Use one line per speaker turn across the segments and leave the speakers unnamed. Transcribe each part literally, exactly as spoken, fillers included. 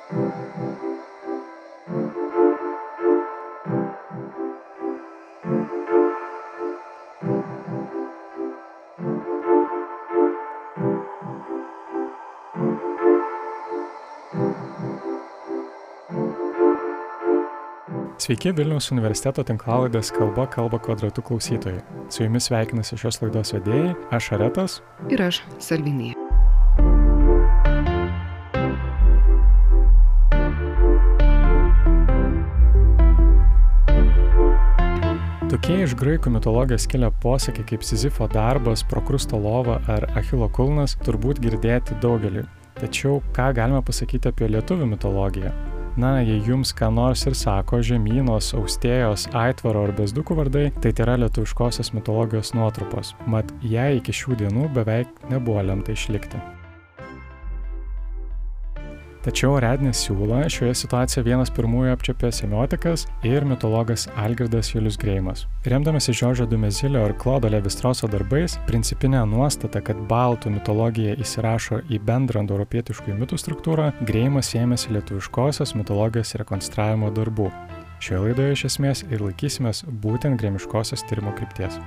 Sveiki Vilniaus universiteto tinklalaidės Kalba kalba kvadratu klausytojai. Su jumis sveikinasi šios laidos vedėjai, aš Aretas
ir aš Salvinija.
Tokie iš graikų mitologijos kilę posakiai kaip Sizifo darbas, Prokrusto lova ar Achilo kulnas turbūt girdėti daugeliui. Tačiau ką galime pasakyti apie lietuvių mitologiją? Na, jei jums ką nors ir sako Žemynos, Austėjos, Aitvaro ar Bezdukų vardai, tai yra lietuviškosios mitologijos nuotrupos. Mat, jai iki šių dienų beveik nebuvo lemta išlikti. Tačiau Rednės siūlą šioje situacijoje vienas pirmųjų apčiopė semiotikas ir mitologas Algirdas Julius Greimas. Remdamasi Žoržo Dumezilio ir Klodo Levi-Strauso darbais, principinė nuostata, kad baltų mitologija įsirašo į bendrą indoeuropietiškųjų mitų struktūrą, Greimas ėmėsi lietuviškosios mitologijos rekonstravimo darbų. Šioje laidoje iš esmės ir laikysimės būtent greimiškosios tyrimo krypties.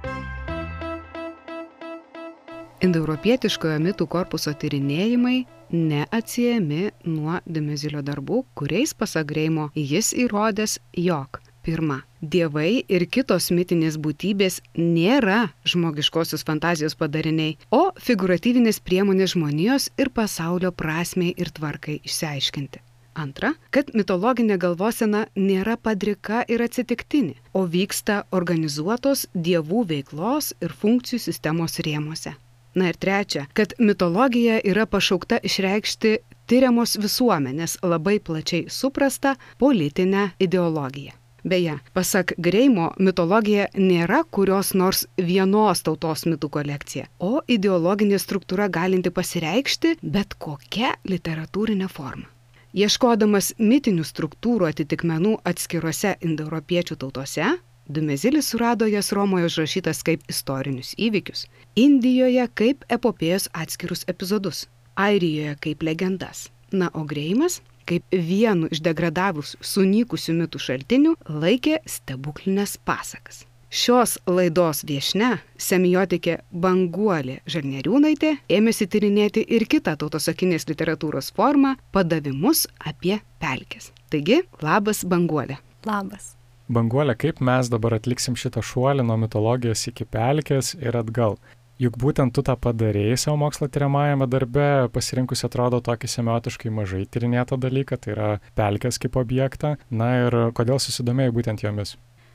Indoeuropietiškojo mitų korpuso tyrinėjimai neatsiejami nuo Dumezilio darbų, kuriais pasak Greimo jis įrodęs, jog pirma, dievai ir kitos mitinės būtybės nėra žmogiškosios fantazijos padariniai, o figūratyvinės priemonės žmonijos ir pasaulio prasmei ir tvarkai išsiaiškinti. Antra, kad mitologinė galvosena nėra padrika ir atsitiktinė, o vyksta organizuotos dievų veiklos ir funkcijų sistemos rėmuose. Na ir trečia, kad mitologija yra pašaukta išreikšti tyriamos visuomenės labai plačiai suprastą politinę ideologiją. Beje, pasak Greimo, mitologija nėra kurios nors vienos tautos mitų kolekcija, o ideologinė struktūra galinti pasireikšti bet kokia literatūrinė forma. Ieškodamas mitinių struktūrų atitikmenų atskiruose indoeuropiečių tautose, Dumezilis surado jas Romoje užrašytas kaip istorinius įvykius, Indijoje kaip epopėjos atskirus epizodus, Airijoje kaip legendas. Na, o Greimas, kaip vienu iš degradavusių, sunykusių mitų šaltinių, laikė stebuklinės pasakas. Šios laidos viešnia, semiotikė Banguolė Žalnieriūnaitė, ėmėsi tyrinėti ir kitą tautosakinės literatūros formą – padavimus apie pelkes. Taigi, labas Banguolė.
Labas.
Banguolė, kaip mes dabar atliksim šitą šuolį nuo mitologijos iki pelkės ir atgal? Juk būtent tu tą padarėjai savo mokslo tyriamajame darbe, pasirinkusi atrodo tokį semiotiškai mažai tyrinėtą dalyką, tai yra pelkės kaip objektą. Na ir kodėl susidomėjai būtent jomis?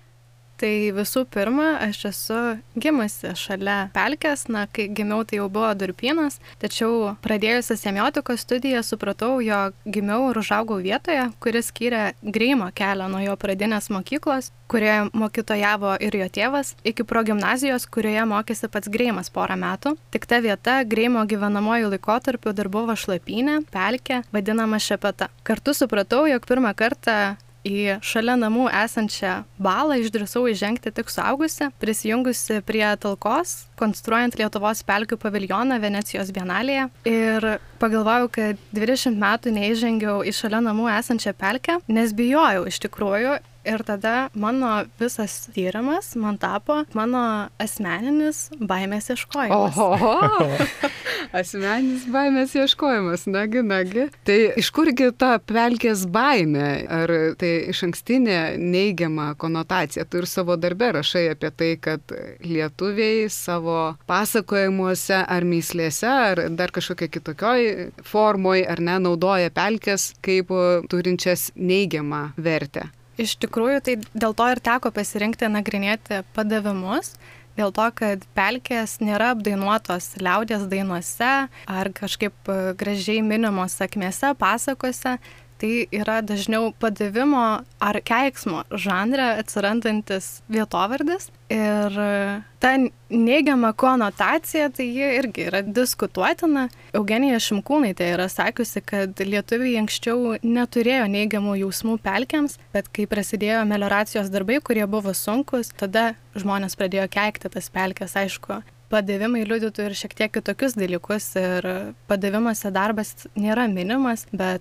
Tai visų pirma, aš esu gimusi šalia pelkės, na, kai gimiau, tai jau buvo Durpynas, tačiau pradėjusi semiotikos studiją supratau, jog gimiau ir užaugau vietoje, kuris skyrė Greimo kelią nuo jo pradinės mokyklos, kurioje mokytojavo ir jo tėvas, iki progimnazijos, kurioje mokėsi pats Greimas porą metų. Tik ta vieta Greimo gyvenamojų laikotarpiu dar buvo šlapynė, pelkė, vadinama Šepeta. Kartu supratau, jog pirmą kartą į šalia namų esančią balą išdrįsau įžengti tik suaugusi, prisijungusi prie talkos, konstruojant Lietuvos pelkių paviljoną Venecijos bienalėje. Ir pagalvojau, kad dvidešimt metų neįžengiau į šalia namų esančią pelkę, nes bijojau iš tikrųjų. Ir tada mano visas tyrimas man tapo mano asmeninis baimės ieškojimas.
Oho, asmeninis baimės ieškojimas, nagi, nagi. Tai iš kurgi ta pelkės baimė? Ar tai išankstinė neigiama konotacija? Tu ir savo darbe rašai apie tai, kad lietuviai savo pasakojimuose ar myslėse, ar dar kažkokia kitokioj formoj, ar ne, naudoja pelkės kaip turinčias neigiamą vertę.
Iš tikrųjų, tai dėl to ir teko pasirinkti nagrinėti padavimus, dėl to, kad pelkės nėra apdainuotos liaudies dainuose ar kažkaip gražiai minimos sakmėse, pasakose. Tai yra dažniau padavimo ar keiksmo žanre atsirandantis vietovardis. Ir ta neigiama konotacija, tai ji irgi yra diskutuotina. Eugenija Šimkūnaitė yra sakiusi, kad lietuviai anksčiau neturėjo neigiamų jausmų pelkėms, bet kai prasidėjo melioracijos darbai, kurie buvo sunkus, tada žmonės pradėjo keikti tas pelkės, aišku. Padavimai liudytų ir šiek tiek kitokius dalykus ir padavimuose darbas nėra minimas, bet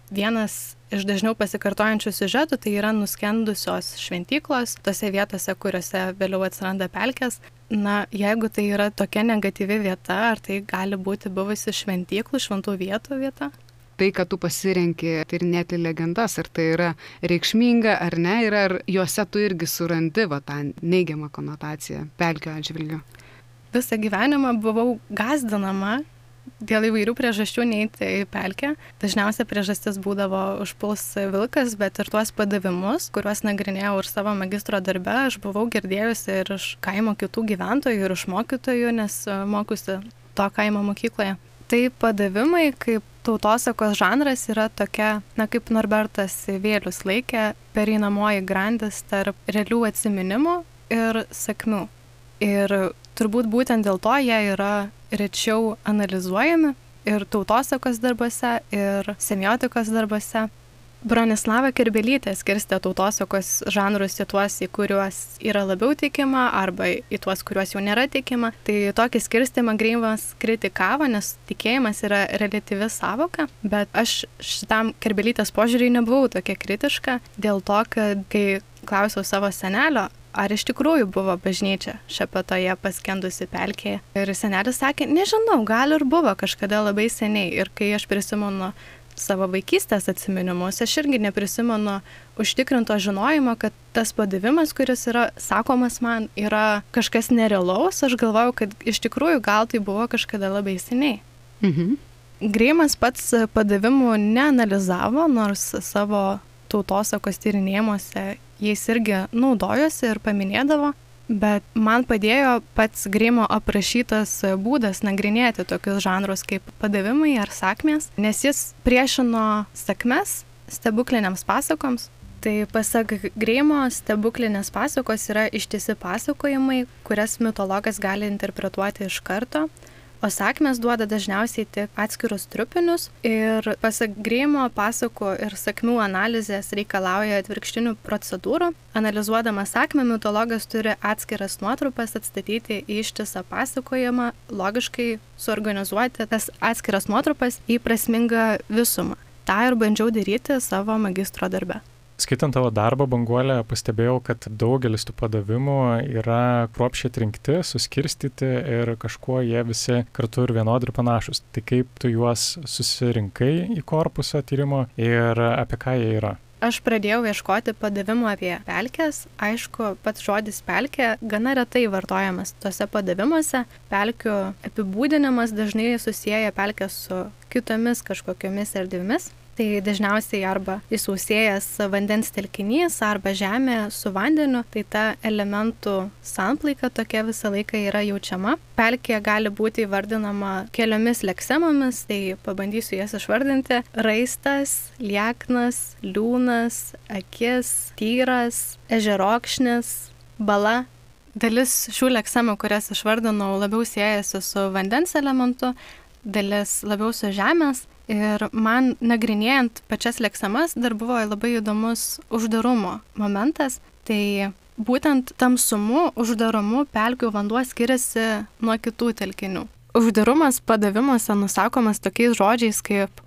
vienas iš dažniau pasikartojančių siužetų tai yra nuskendusios šventyklos, tose vietose, kuriuose vėliau atsiranda pelkės. Na, jeigu tai yra tokia negatyvi vieta, ar tai gali būti buvusi šventyklų, šventų vietų vieta?
Tai, kad tu pasirenki tyrinėti legendas, ar tai yra reikšminga ar ne, ir ar juose tu irgi surandi va, tą neigiamą konotaciją pelkių atžvilgiu.
Visą gyvenimą buvau gąsdinama dėl įvairių priežasčių neiti į pelkę. Dažniausia priežastis būdavo užpuls vilkas, bet ir tuos padavimus, kuriuos nagrinėjau ir savo magistro darbe, aš buvau girdėjusi ir iš kaimo kitų gyventojų, ir iš mokytojų, nes mokusi to kaimo mokykloje. Tai padavimai kaip tautosakos žanras yra tokia, na kaip Norbertas Vėlius laikė, pereinamoji grandis tarp realių atsiminimų ir sakmių. Ir turbūt būtent dėl to jie yra rečiau analizuojami ir tautosakos darbuose, ir semiotikos darbuose. Bronislava Kerbelytė skirstė tautosakos žanrus į tuos, į kuriuos yra labiau tikima, arba į tuos, kuriuos jau nėra tikima. Tai tokį skirstimą Greimas kritikavo, nes tikėjimas yra reliatyvi sąvoka, bet aš šitam Kerbelytės požiūriui nebuvau tokia kritiška, dėl to, kad kai klausiau savo senelio, ar iš tikrųjų buvo bažnyčia Šepetoje paskendusi pelkėje. Ir senelis sakė, nežinau, gal ir buvo kažkada labai seniai. Ir kai aš prisimenu savo vaikystės atsiminimus, aš irgi neprisimenu užtikrinto žinojimo, kad tas padavimas, kuris yra sakomas man, yra kažkas nerealaus. Aš galvojau, kad iš tikrųjų gal tai buvo kažkada labai seniai.
Mhm.
Greimas pats padavimų neanalizavo, nors savo tautosakos tyrinėjimuose jais irgi naudojosi ir paminėdavo, bet man padėjo pats Greimo aprašytas būdas nagrinėti tokius žanrus kaip padavimai ar sakmės, nes jis priešino sakmes stebukliniams pasakoms. Tai pasak Greimo, stebuklinės pasakos yra ištisi pasakojimai, kurias mitologas gali interpretuoti iš karto, o sakmės duoda dažniausiai tik atskirus trupinius ir pasak Greimo pasakų ir sakmių analizės reikalauja atvirkštinių procedūrų. Analizuodamas sakmę, mitologas turi atskiras nuotrupas atstatyti į ištisą pasakojimą, logiškai suorganizuoti tas atskiras nuotrupas į prasmingą visumą. Ta ir bandžiau daryti savo magistro darbe.
Skaitant tavo darbą, Banguolė, pastebėjau, kad daugelis tų padavimų yra kruopščiai atrinkti, suskirstyti ir kažkuo jie visi kartu ir vienodai ir panašus. Tai kaip tu juos susirinkai į korpusą tyrimo ir apie ką jie yra?
Aš pradėjau ieškoti padavimų apie pelkes. Aišku, pats žodis pelkė gana retai vartojamas tuose padavimuose. Pelkių apibūdinimas dažnai susieja pelkes su kitomis kažkokiomis erdvėmis. Tai dažniausiai arba įsausėjęs vandens telkinys, arba žemė su vandeniu, tai ta elementų samplaika tokia visą laiką yra jaučiama. Pelkė gali būti įvardinama keliomis leksemomis, tai pabandysiu jas išvardinti. Raistas, lieknas, liūnas, akis, tyras, ežerokšnis, bala. Dalis šių leksemų, kurias išvardinau, labiau siejasi su vandens elementu, dalis labiau su žemės. Ir man nagrinėjant pačias leksemas dar buvo labai įdomus uždarumo momentas. Tai būtent tamsumu, uždarumu pelkių vanduo skiriasi nuo kitų telkinių. Uždarumas padavimuose nusakomas tokiais žodžiais kaip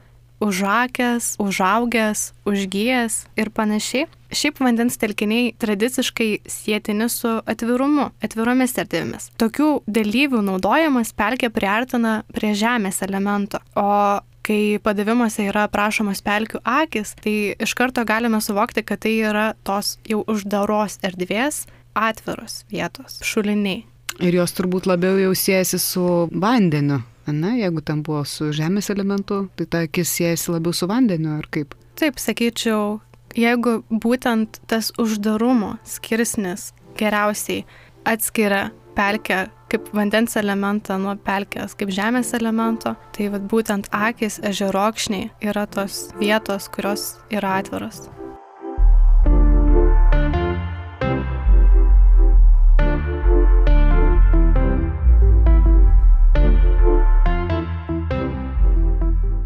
užakęs, užaugęs, užgyjęs ir panašiai. Šiaip vandens telkiniai tradiciškai sietini su atvirumu, atviromis erdvėmis. Tokių dalyvių naudojimas pelkė priartina prie žemės elemento, o kai padavimuose yra aprašomos pelkių akys, tai iš karto galime suvokti, kad tai yra tos jau uždaros erdvės atviros vietos, šuliniai.
Ir jos turbūt labiau jau siejasi su vandeniu, ne? Jeigu ten buvo su žemės elementu, tai ta akis siejasi labiau su vandeniu, ar kaip?
Taip, sakyčiau, jeigu būtent tas uždarumo skirsnis geriausiai atskiria pelkę kaip vandens elementą nuo pelkės kaip žemės elemento, tai vat būtent akys, ežerokšniai yra tos vietos, kurios yra atviros.
Tai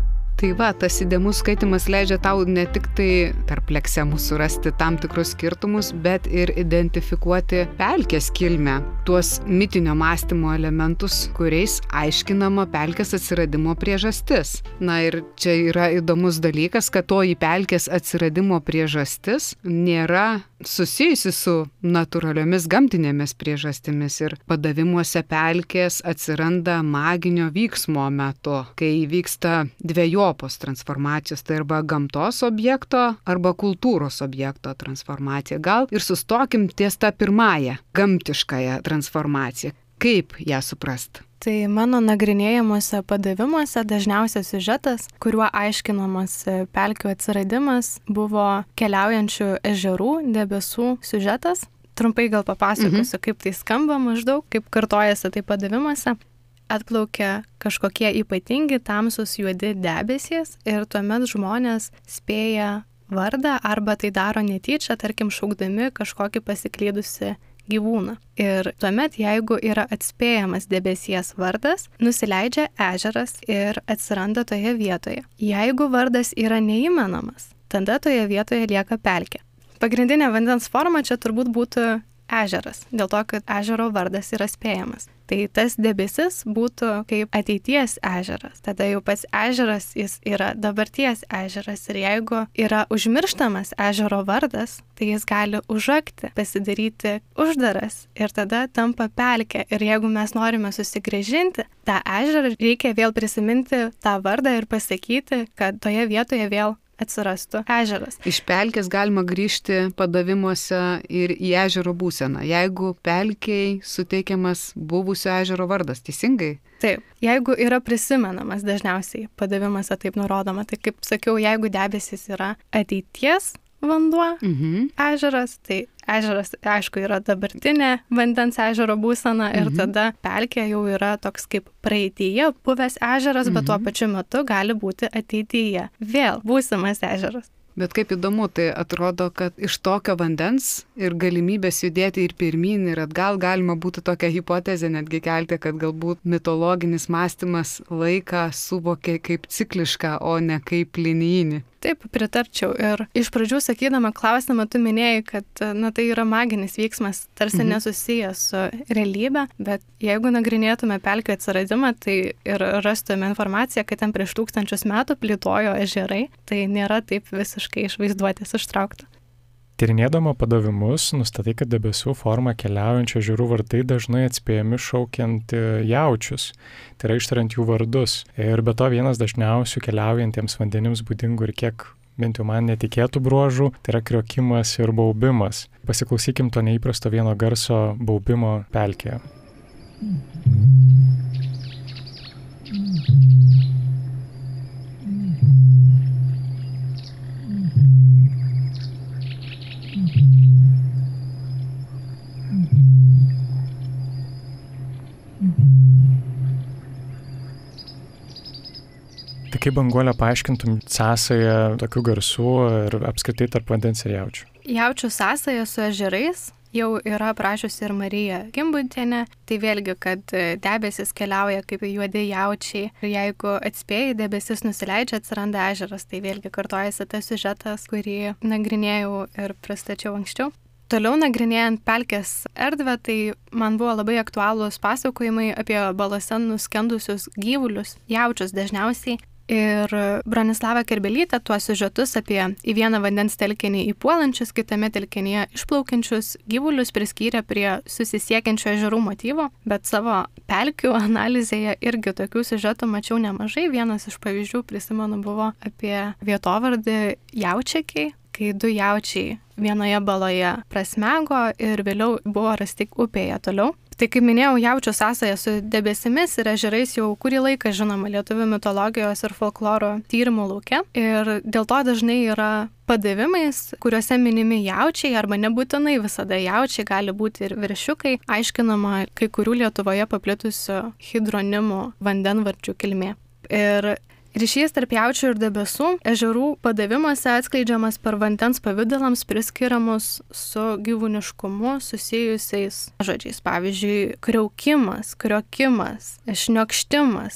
Tai va, tas įdomus skaitimas leidžia tau ne tik tai tarp leksemų surasti tam tikrus skirtumus, bet ir identifikuoti pelkės kilmę, tuos mitinio mąstymo elementus, kuriais aiškinama pelkės atsiradimo priežastis. Na ir čia yra įdomus dalykas, kad toji pelkės atsiradimo priežastis nėra susijusi su natūraliomis gamtinėmis priežastimis ir padavimuose pelkės atsiranda maginio vyksmo metu, kai vyksta dvejopos transformacijos, tai arba gamtos objekto, arba kultūros objekto transformacija. Gal ir sustokim ties tą pirmąją gamtiškąją transformaciją. Kaip ją suprast?
Tai mano nagrinėjimuose padavimuose dažniausias siužetas, kuriuo aiškinamas pelkių atsiradimas, buvo keliaujančių ežerų, debesų siužetas. Trumpai gal papasakosiu, mhm. kaip tai skamba maždaug, kaip kartojasi tai padavimuose. Atplaukia kažkokie ypatingi tamsus juodi debesys ir tuomet žmonės spėja vardą arba tai daro netyčia, tarkim šaukdami kažkokį pasiklydusi gyvūną. Ir tuomet, jeigu yra atspėjamas debesies vardas, nusileidžia ežeras ir atsiranda toje vietoje. Jeigu vardas yra neįmenamas, tada toje vietoje lieka pelkė. Pagrindinė vandens forma čia turbūt būtų ežeras, dėl to, kad ežero vardas yra spėjamas. Tai tas debesis būtų kaip ateities ežeras. Tada jau pats ežeras jis yra dabarties ežeras ir jeigu yra užmirštamas ežero vardas, tai jis gali užakti, pasidaryti uždaras ir tada tampa pelkė. Ir jeigu mes norime susigrąžinti tą ežerą, reikia vėl prisiminti tą vardą ir pasakyti, kad toje vietoje vėl atsirastų ežeras.
Iš pelkės galima grįžti padavimuose ir į ežero būseną, jeigu pelkei suteikiamas buvusio ežero vardas, teisingai?
Taip, jeigu yra prisimenamas, dažniausiai padavimuose taip nurodoma, tai kaip sakiau, jeigu debesis yra ateities vanduo, mhm. ežeras, tai ežeras, aišku, yra dabartinė vandens ežero būsena ir mhm. tada pelkė jau yra toks kaip praeityje buvęs ežeras, mhm. bet tuo pačiu metu gali būti ateityje vėl būsimas ežeras.
Bet kaip įdomu, tai atrodo, kad iš tokio vandens ir galimybės judėti ir pirmyn ir atgal galima būtų tokią hipotezę netgi kelti, kad galbūt mitologinis mąstymas laiką suvokė kaip ciklišką, o ne kaip linijinį.
Taip, pritarčiau. Ir iš pradžių sakydama klausimą, tu minėjai, kad na, tai yra maginis vyksmas, tarsi mhm. nesusijęs su realybė, bet jeigu nagrinėtume pelkių atsiradimą, tai ir rastume informaciją, kad ten prieš tūkstančius metų plėtojo ežerai, tai nėra taip visiškai iš vaizduotės ištraukta.
Tyrinėdama padavimus, nustatai, kad debesų forma keliaujančių ežerų vardai dažnai atspėjami šaukiant jaučius, tai yra ištariant jų vardus. Ir be to vienas dažniausių keliaujantiems vandenims būdingų ir kiek bent jau man netikėtų bruožų, tai yra kriokimas ir baubimas. Pasiklausykim to neįprasto vieno garso baubimo pelkėje. Tai kaip, Banguole, paaiškintum sąsają tokių garsų ir apskritai tarp vandens ir jaučių?
Jaučių sąsaja su ežerais jau yra aprašiusi ir Marija Gimbutienė. Tai vėlgi, kad debesis keliauja kaip juodi jaučiai ir jeigu atspėjai, debesis nusileidžia, atsiranda ežeras. Tai vėlgi kartojasi tas siužetas, kurį nagrinėjau ir pristačiau anksčiau. Toliau nagrinėjant pelkės erdvę, tai man buvo labai aktualūs pasakojimai apie balose nuskendusius gyvulius, jaučius dažniausiai. Ir Bronislava Kerbelytė tuos siužetus apie į vieną vandens telkinį įpuolančius, kitame telkinyje išplaukiančius gyvulius priskyrė prie susisiekiančių ežerų motyvo, bet savo pelkių analizėje irgi tokių siužetų mačiau nemažai. Vienas iš pavyzdžių, prisimenu, buvo apie vietovardį Jaučiakiai, kai du jaučiai vienoje baloje prasmego ir vėliau buvo rasti upėje toliau. Tai kaip minėjau, jaučių sąsaja su debesimis ir ežerais jau kurį laiką žinoma lietuvių mitologijos ir folkloro tyrimų lauke. Ir dėl to dažnai yra padavimais, kuriuose minimi jaučiai arba nebūtinai visada jaučiai, gali būti ir viršiukai, aiškinama kai kurių Lietuvoje paplitusių hidronimų vandenvardžių kilmė. Ir ryšys tarp jaučių ir debesų ežerų padavimuose atskleidžiamas per vandens pavidalams priskiriamus su gyvūniškumu susijusiais žodžiais. Pavyzdžiui, kriaukimas, kriokimas, šniokštimas,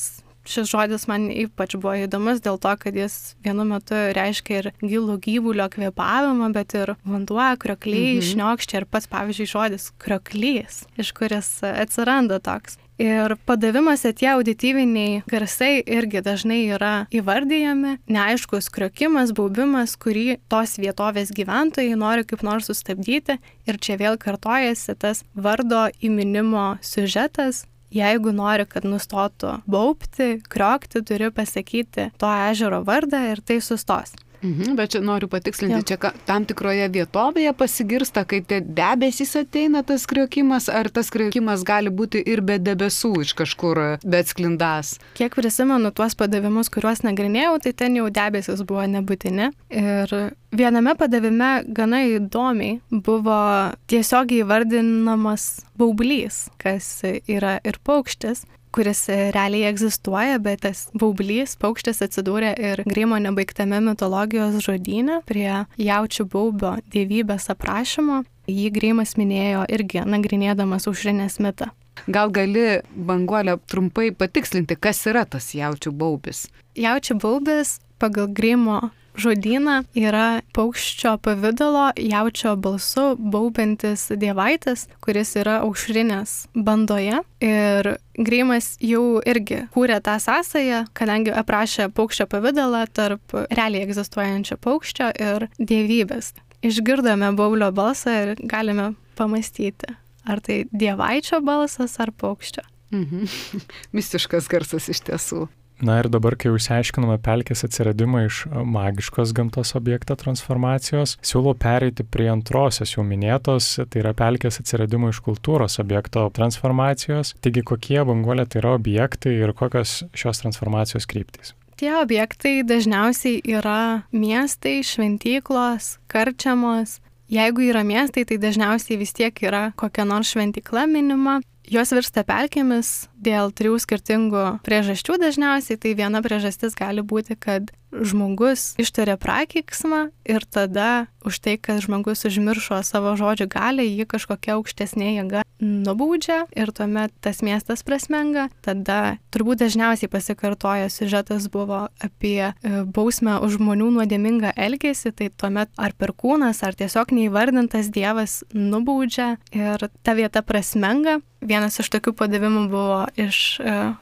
šis žodis man ypač buvo įdomus dėl to, kad jis vienu metu reiškia ir gilų gyvulio kvėpavimą, bet ir vanduo, kriokliai, mhm. šniokščia ir pats, pavyzdžiui, žodis krioklys, iš kuris atsiranda toks. Ir padavimuose tie audityviniai garsai irgi dažnai yra įvardyjami, neaiškus kriokimas, baubimas, kurį tos vietovės gyventojai nori kaip nors sustabdyti. Ir čia vėl kartojasi tas vardo įminimo siužetas. Jeigu nori, kad nustotų baubti, kriokti, turi pasakyti to ežero vardą ir tai sustos.
Mhm, bet čia noriu patikslinti, čia ka, tam tikroje vietovėje pasigirsta, kai tie debesys ateina tas kriokimas, ar tas kriokimas gali būti ir be debesų iš kažkur, bet sklindas.
Kiek prisimenu tuos padavimus, kuriuos nagrinėjau, tai ten jau debesis buvo nebūtini. Ir viename padavime gana įdomiai buvo tiesiogiai įvardinamas baublys, kas yra ir paukštis, kuris realiai egzistuoja, bet tas baublys, paukštis atsidūrė ir Greimo nebaigtame mitologijos žodyne prie jaučių baubio dievybės aprašymo. Jį Greimas minėjo irgi nagrinėdamas aušrinės mitą.
Gal gali, Banguolė, trumpai patikslinti, kas yra tas jaučių baubis?
Jaučių baubis pagal Greimo žodyną yra paukščio pavidalo jaučio balsu baubiantis dievaitis, kuris yra aušrinės bandoje. Ir Greimas jau irgi kūrė tą sąsają, kadangi aprašė paukščio pavidalą tarp realiai egzistuojančio paukščio ir dievybės. Išgirdome baublio balsą ir galime pamastyti, ar tai dievaičio balsas ar paukščio.
Mhm. Mistiškas garsas iš tiesų.
Na ir dabar, kai išsiaiškinome pelkės atsiradimą iš magiškos gamtos objekto transformacijos, siūlau pereiti prie antrosios jau minėtos, tai yra pelkės atsiradimo iš kultūros objekto transformacijos. Taigi, kokie, Banguolė, tai yra objektai ir kokios šios transformacijos kryptys?
Tie objektai dažniausiai yra miestai, šventyklos, karčiamos. Jeigu yra miestai, tai dažniausiai vis tiek yra kokia nors šventykla minima. Jos virsta pelkėmis dėl trijų skirtingų priežasčių dažniausiai. Tai viena priežastis gali būti, kad žmogus ištarė prakeiksmą ir tada už tai, kad žmogus užmiršo savo žodžių galią, jį kažkokia aukštesnė jėga nubaudžia ir tuomet tas miestas prasmenga. Tada turbūt dažniausiai pasikartoja siužetas buvo apie bausmę už žmonių nuodėmingą elgesį, tai tuomet ar perkūnas, ar tiesiog neįvardintas dievas nubaudžia ir ta vieta prasmenga. Vienas iš tokių padavimų buvo iš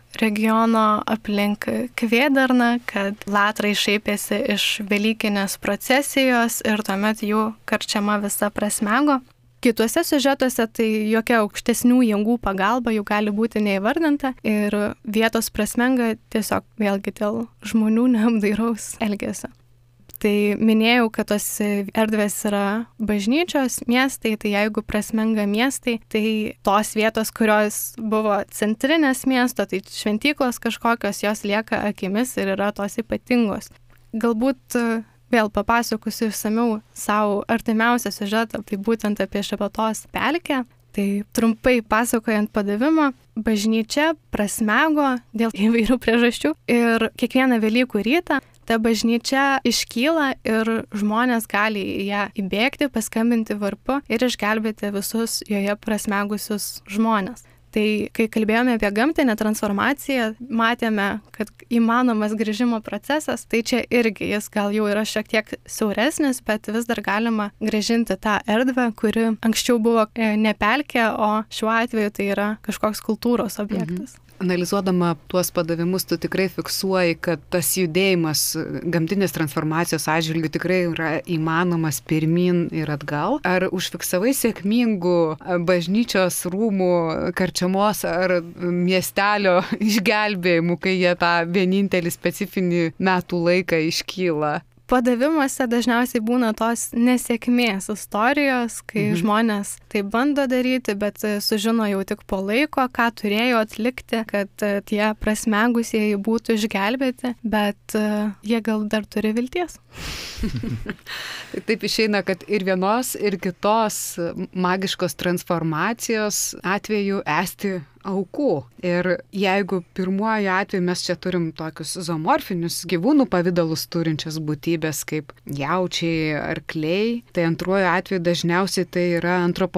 regiono aplink Kvėdarną, kad latrai šaipėsi iš velykinės procesijos ir tuomet jų karčiama visa prasmego. Kituose siužetuose tai jokia aukštesnių jėgų pagalba jų gali būti neįvardinta ir vietos prasmenga tiesiog vėlgi dėl žmonių neapdairaus elgesio. Tai minėjau, kad tos erdvės yra bažnyčios, miestai, tai jeigu prasmenga miestai, tai tos vietos, kurios buvo centrinės miesto, tai šventyklos kažkokios, jos lieka akimis ir yra tos ypatingos. Galbūt vėl papasakosiu išsamiau savo artimiausią siužetą, tai būtent apie Šepetos pelkę. Tai trumpai pasakojant padavimą, bažnyčia prasmego dėl įvairių priežasčių ir kiekvieną Velykų rytą ta bažnyčia iškyla ir žmonės gali į ją įbėgti, paskambinti varpu ir išgelbėti visus joje prasmegusius žmonės. Tai kai kalbėjome apie gamtinę transformaciją, matėme, kad įmanomas grįžimo procesas, tai čia irgi jis gal jau yra šiek tiek siauresnis, bet vis dar galima grąžinti tą erdvę, kuri anksčiau buvo ne pelkė, o šiuo atveju tai yra kažkoks kultūros objektas. Mhm.
Analizuodama tuos padavimus, tu tikrai fiksuoji, kad tas judėjimas gamtinės transformacijos atžvilgių tikrai yra įmanomas pirmin ir atgal. Ar užfiksavai sėkmingų bažnyčios rūmų, karčiamos ar miestelio išgelbėjimų, kai jie tą vienintelį specifinį metų laiką iškyla?
Padavimuose dažniausiai būna tos nesėkmės istorijos, kai mhm. žmonės tai bando daryti, bet sužino jau tik po laiko, ką turėjo atlikti, kad tie prasmegusieji būtų išgelbėti, bet jie gal dar turi vilties.
Taip išeina, kad ir vienos, ir kitos magiškos transformacijos atveju esti aukų. Ir jeigu pirmuoju atveju mes čia turim tokius zoomorfinius gyvūnų pavidalus turinčias būtybės kaip jaučiai, arkliai, tai antruoju atveju dažniausiai tai yra antropomorfiniai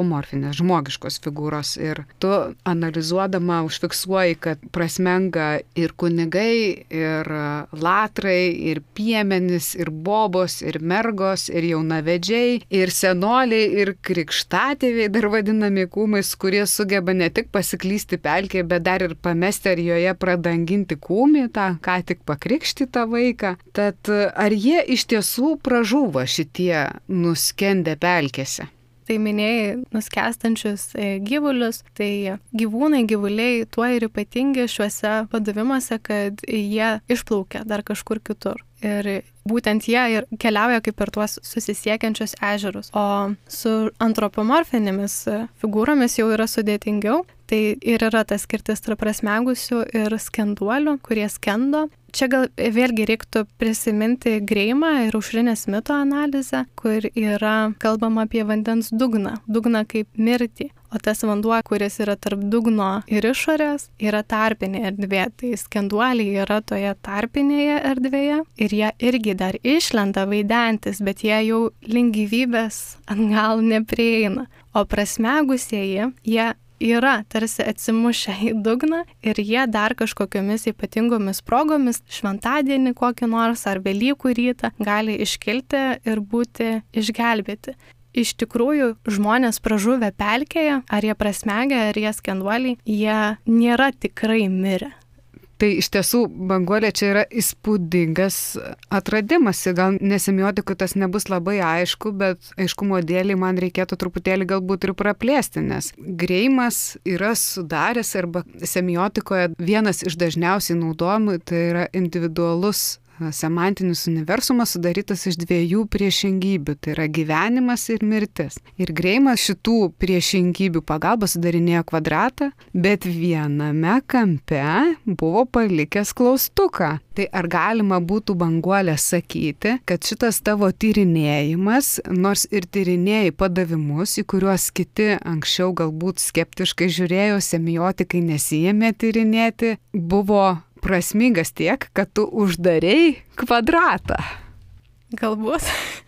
antropomorfinės, žmogiškos figūros. Ir tu analizuodama užfiksuoji, kad prasmenga ir kunigai, ir latrai, ir piemenys, ir bobos, ir mergos, ir jaunavedžiai, ir senoliai, ir krikštatėviai, dar vadinami kūmais, kurie sugeba ne tik pasiklysti pelkėje, bet dar ir pamesti ar joje pradanginti kūmį, tą ką tik pakrikštytą vaiką. Tad ar jie iš tiesų pražuvo šitie nuskendę pelkėse?
Tai minėjai nuskęstančius gyvulius, tai gyvūnai, gyvuliai tuo ir ypatingi šiuose padavimuose, kad jie išplaukia dar kažkur kitur. Ir būtent jie ir keliauja kaip per tuos susisiekiančius ežerus. O su antropomorfinėmis figūromis jau yra sudėtingiau. Tai ir yra tas skirtis tarp prasmegusių ir skenduolių, kurie skendo. Čia gal vėlgi reiktų prisiminti Greimą ir Aušrinės mito analizę, kur yra kalbama apie vandens dugną, dugną kaip mirtį. O tas vanduo, kuris yra tarp dugno ir išorės, yra tarpinė erdvė. Tai skenduoliai yra toje tarpinėje erdvėje ir jie irgi dar išlenda vaidentis, bet jie jau link gyvybės atgal neprieina. O prasmegusieji, jie yra tarsi atsimušę į dugną ir jie dar kažkokiamis ypatingomis progomis, šventadienį kokį nors ar Velykų rytą, gali iškilti ir būti išgelbėti. Iš tikrųjų, žmonės pražuvę pelkėje, ar jie prasmegę, ar jie skenduoliai, jie nėra tikrai mirę.
Tai iš tiesų, Banguolė, čia yra įspūdingas atradimas. Gal nesemiotikui tas nebus labai aišku, bet aiškumo dėlį man reikėtų truputėlį galbūt ir praplėsti, nes Greimas yra sudaręs arba semiotikoje vienas iš dažniausiai naudojimų, tai yra individualus semantinis universumas sudarytas iš dviejų priešingybių, tai yra gyvenimas ir mirtis. Ir Greimas šitų priešingybių pagalba sudarinėjo kvadratą, bet viename kampe buvo palikęs klaustuką. Tai ar galima būtų, Banguolė, sakyti, kad šitas tavo tyrinėjimas, nors ir tyrinėjai padavimus, į kuriuos kiti anksčiau galbūt skeptiškai žiūrėjo, semiotikai nesijėmė tyrinėti, buvo prasmingas tiek, kad tu uždarei kvadratą?
Galbūt.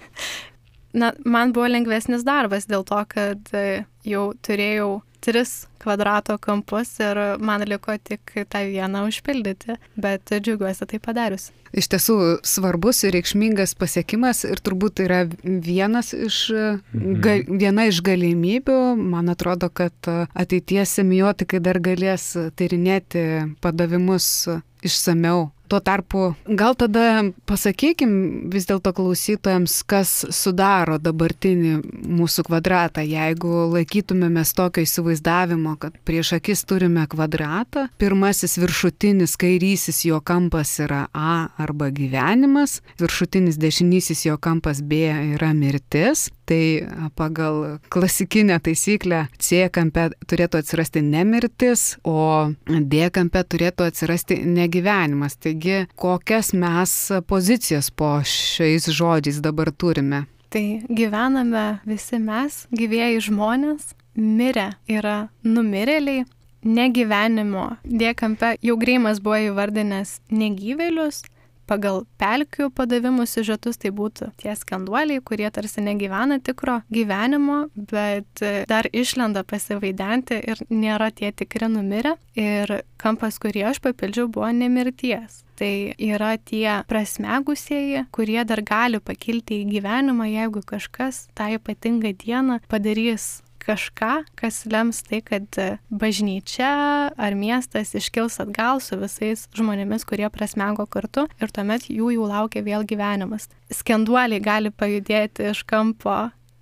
Na, man buvo lengvesnis darbas dėl to, kad jau turėjau tris kvadrato kampus ir man liko tik tą vieną užpildyti, bet džiaugiuosi tai padarius.
Iš tiesų svarbus ir reikšmingas pasiekimas ir turbūt yra vienas iš, ga, viena iš galimybių. Man atrodo, kad ateities semiotikai dar galės tyrinėti padavimus išsamiau. Tuo tarpu, gal tada pasakykim vis dėlto klausytojams, kas sudaro dabartinį mūsų kvadratą. Jeigu laikytumėmės tokio įsivaizdavimo, kad prieš akis turime kvadratą, pirmasis viršutinis kairysis jo kampas yra A arba gyvenimas, viršutinis dešinysis jo kampas B yra mirtis, tai pagal klasikinę taisyklę C kampe turėtų atsirasti ne mirtis, o D kampe turėtų atsirasti negyvenimas. Taigi, kokias mes pozicijas po šiais žodžiais dabar turime?
Tai gyvename visi mes, gyvieji žmonės, mirę yra numirėliai, negyvenimo D kampe jau Greimas buvo įvardinęs negyvėlius. Pagal pelkių padavimų siužetus tai būtų tie skenduoliai, kurie tarsi negyvena tikro gyvenimo, bet dar išlenda pasivaidenti ir nėra tie tikri numirę. Ir kampas, kurį aš papildžiau, buvo nemirties. Tai yra tie prasmegusieji, kurie dar gali pakilti į gyvenimą, jeigu kažkas tą ypatingą dieną padarys kažką, kas lems tai, kad bažnyčia ar miestas iškils atgal su visais žmonėmis, kurie prasmego kartu ir tuomet jų jau laukia vėl gyvenimas. Skenduoliai gali pajudėti iš kampo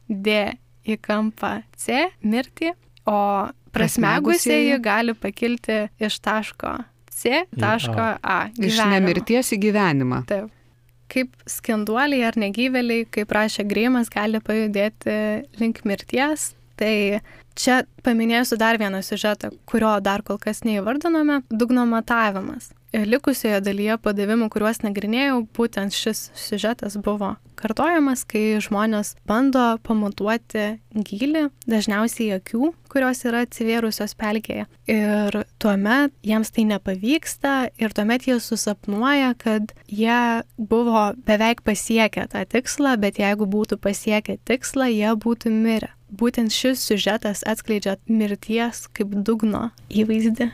D į kampą C, mirtį, o prasmegusieji gali pakilti iš taško C, taško A, gyvenimą. Iš
nemirties į gyvenimą.
Taip. Kaip skenduoliai ar negyvėliai, kaip rašė Greimas, gali pajudėti link mirties. Tai čia paminėsiu dar vieną siužetą, kurio dar kol kas neįvardinome – dugno matavimas. Likusioje dalyje padavimų, kuriuos nagrinėjau, būtent šis siužetas buvo kartojamas, kai žmonės bando pamatuoti gylį, dažniausiai akių, kurios yra atsivėrusios pelkėje. Ir tuomet jiems tai nepavyksta ir tuomet jie susapnuoja, kad jie buvo beveik pasiekę tą tikslą, bet jeigu būtų pasiekę tikslą, jie būtų mirę. būtent šis siužetas atskleidžia mirties kaip dugno įvaizdį.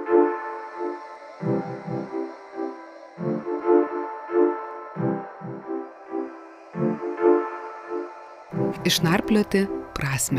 Išnarplioti prasmę.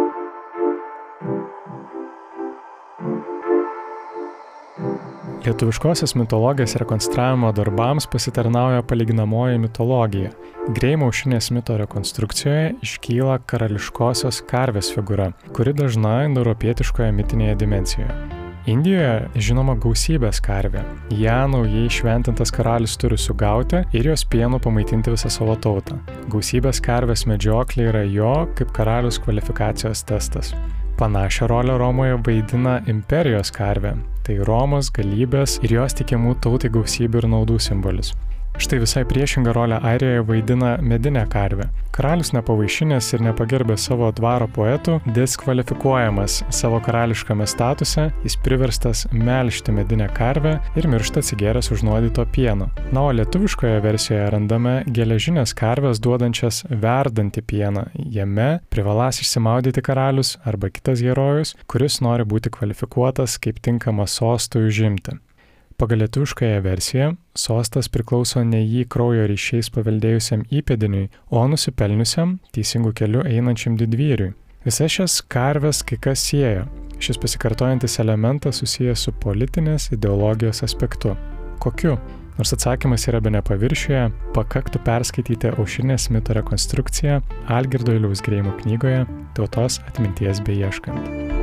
Lietuviškosios mitologijos rekonstravimo darbams pasitarnauja palyginamoji mitologija. Greimo aušinės mito rekonstrukcijoje iškyla karališkosios karvės figūra, kuri dažna indoeuropietiškoje mitinėje dimensijoje. Indijoje žinoma gausybės karvė. Ja naujai šventintas karalius turi sugauti ir jos pienu pamaitinti visą savo tautą. Gausybės karvės medžioklė yra jo kaip karalius kvalifikacijos testas. Panašią rolę Romoje vaidina imperijos karvė, tai Romos galybės ir jos teikiamų tautai gausybių ir naudų simbolis. Štai visai priešingą rolę Airijoje vaidina medinė karvė. Karalius nepavaišinęs ir nepagerbęs savo dvaro poetų, diskvalifikuojamas savo karališkame statuse, jis priverstas melžti medinę karvę ir miršta atsigėręs užnuodyto pieno. Na, o lietuviškoje versijoje randame geležinės karvės duodančias verdantį pieną. Jame privaląs išsimaudyti karalius arba kitas herojus, kuris nori būti kvalifikuotas kaip tinkamas sostui užimti. Pagal lietuviškąją versiją, sostas priklauso ne jį kraujo ryšiais paveldėjusiam įpėdiniui, o nusipelniusiam, teisingų kelių einančiam didvyriui. Visas šias karves kai kas siejo. Šis pasikartojantis elementas susijęs su politinės ideologijos aspektu. Kokiu? Nors atsakymas yra bene paviršiuje, pakaktų perskaityti aušinės mito rekonstrukciją Algirdo Juliaus Greimo knygoje Tautos atminties beieškant.